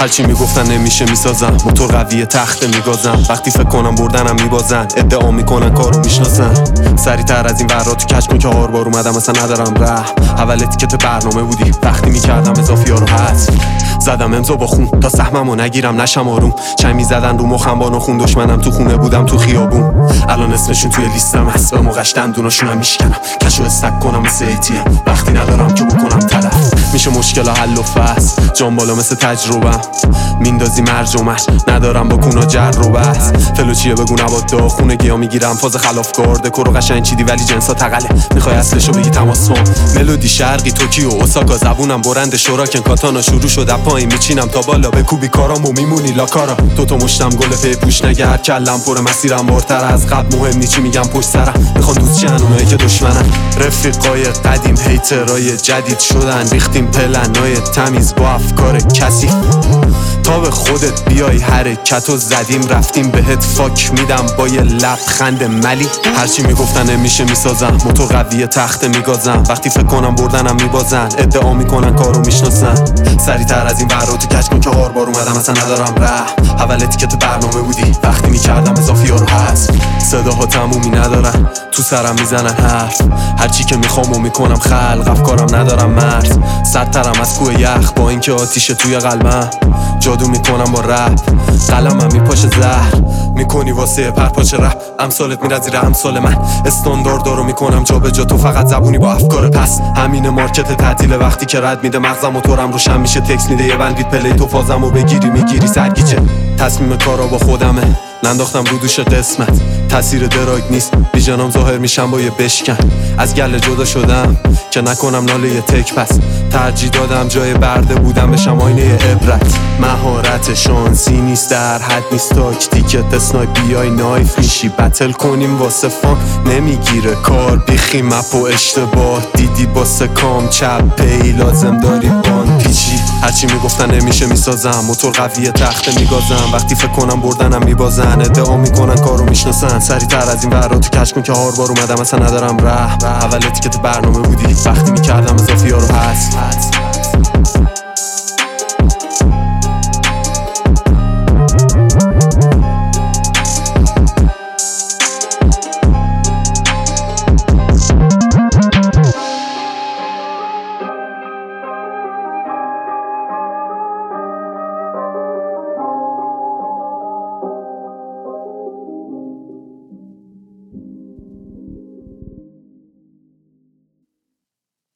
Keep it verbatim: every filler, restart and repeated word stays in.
هرچی میگفتن نمیشه میسازم، موتور قویه تخته میگازم، وقتی فکر کنم بردنم میبازن، ادعا میکنن کارو میشناسن. سریعتر از این ورا تو کچ کن که هار بار اومدم اصلا ندارم ره. اول اتیکت برنامه بودی وقتی میکردم اضافی ها رو حذف. زدم امضا با خون تا سهممو نگیرم نشم آروم. چند میزدن رو مخم با نخون، دشمنم تو خونه بودم تو خیابون. الان اسمشون توی لیستم هست، به موقعش دندوناشونم میشکنم، کشو استک کنم مثل ایتیم وقتی ندارم که بکنم تلف. میشه مشکل حل و فصل، جان بالا مثل تجربم، میندازی مرج و مرج ندارم با کونا جر و بس. فلو چیه بگو نباد دا، خونگی ها میگیرم فاز خلافکار، دکورو قشنگ چیدی ولی جنسا تقله، میخوای اصلشو بگی تماس کن. ملودی شرقی توکیو اوساکا، زبونم برند شوراکن کاتانا، شروع شد پایین میچینم تا بالا، بکوبی کارامو میمونی لاکارا. دوتا مشتم گل پی پوش نگرد، کلم پر مسیرم بارتر از قبل، مهم نی چی میگم پشت سرم، میخوان دوست چن اونایی که دشمنن. رفیقای قدیم هیترای جدید شدن، ریختیم پلنای تمیز با افکار کسی، تا به خودت بیای حرکتو زدیم رفتیم بهت فاک میدم با یه لبخند ملی. هرچی میگفتن نمیشه میسازم، موتور قویه تخته میگازم، وقتی فکر کنم بردنم میبازن، ادعا میکنن کارو میشناسن. سریعتر از این ورا تو کچ کن که هار بار اومدم اصلا ندارم ره. اول اتیکت برنامه بودی وقتی میکردم اضافی ها رو حذف. صداها تمومی ندارن تو سرم میزنن حرف، هرچی که میخوامو میکنم خلق، افکارم ندارم مرز. صدترم از کوه یخ با اینکه آتیشه توی قلبم، جادو میکنم با رپ، قلمم میپاشه زهر، میکنی واسه پرپاچ رپ، امثالت میره زیر امثال من، استانداردارو میکنم جا به جا، تو فقط زبونی با افکار پس. همین مارکت تعطیله وقتی که رد میده مغزم، موتورم روشن میشه تکس میده یه بندید پلی، تو فازمو بگیری میگیری سرگیچه. تصمیم کارا با خودمه، ننداختم رو دوش قسمت، تاثیر دراگ نیست بیجانم ظاهر میشم با یه بشکن. از گله جدا شدم که نکنم ناله یه تک پس، ترجیح دادم جای برده بودم بشم آینه عبرت. مهارت شانسی نیست در حد نیست تاکتیکت، اسنای بیای نایف میشی بتل کنیم واسه فان، نمیگیره کار بیخی مپ و اشتباه دیدی باسه کام چپ پی لازم داری بان پیچی. هرچی میگفتن نمیشه میسازم، موتور قویه تخته میگازم، وقتی فکر کنم بردنم میبازن، ادعا میکنن کارو میشناسن. سریعتر از این ورا تو کچ کن که هار بار اومدم اصلا ندارم ره. اول اتیکت برنامه بودی وقتی میکردم اضافی ها رو حذف.